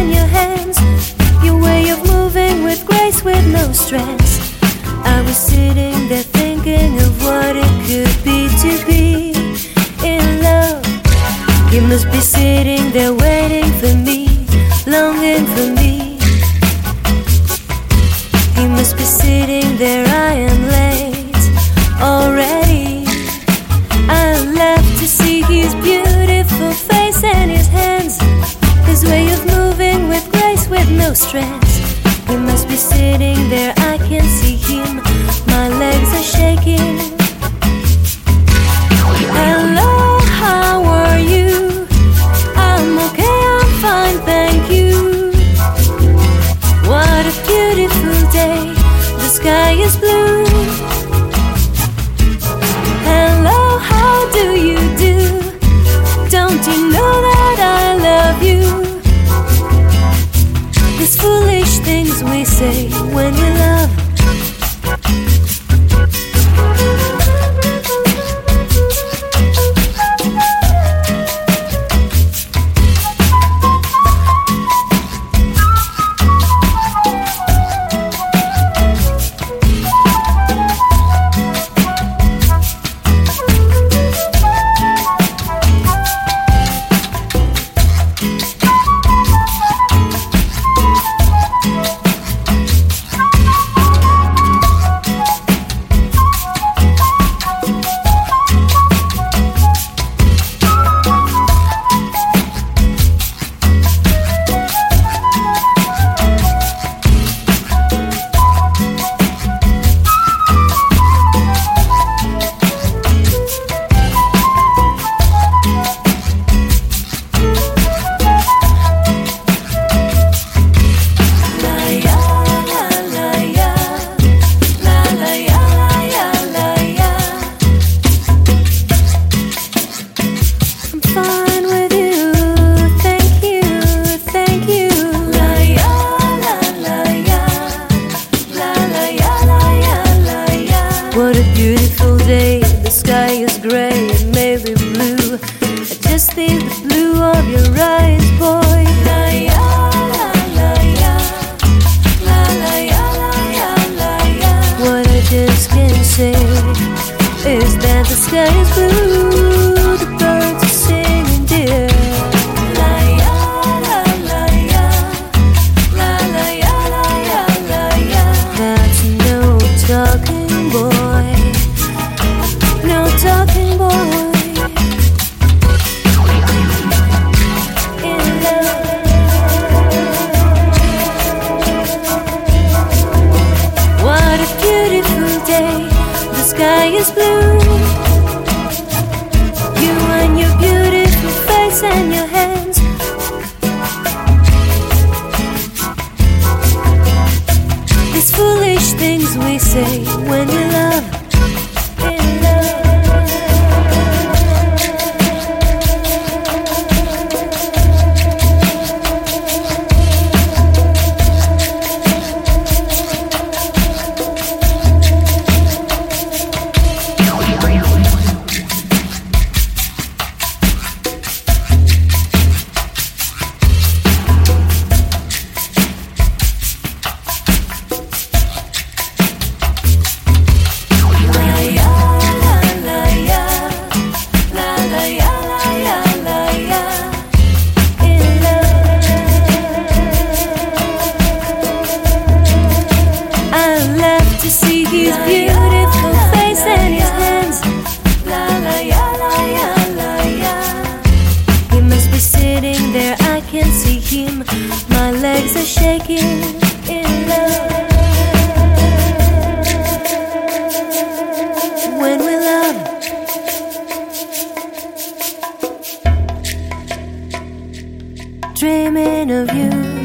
and your hands, your way of moving with grace, with no stress. I was sitting there thinking of what it could be to be in love. You must be sitting there waiting for me, longing for me. You must be sitting there, I am late already. I love to see his beautiful face and his hands, his way of moving with grace, with no stress. He must be sitting there, I can see him, my legs are shaking. Hello, how are you? I'm okay, I'm fine, thank you. What a beautiful day, the sky is blue. Hello, how do you do? Don't you know that I love you? These foolish things we say when we love. What a beautiful day, the sky is grey and maybe blue. I just see the blue of your eyes, boy. La ya, la la ya, la la ya, la ya, la ya. What I just can't say is that the sky is blue, the birds are singing, dear. La ya, la la ya, la la ya, la ya, la ya. That's no talking, boy. No talking, boy. In love. What a beautiful day, the sky is blue. You and your beautiful face and your hands, these foolish things we say when we love. In love. To see his beautiful face and his hands. La la ya, la ya, la ya. He must be sitting there, I can see him, my legs are shaking in love. When we love, dreaming of you.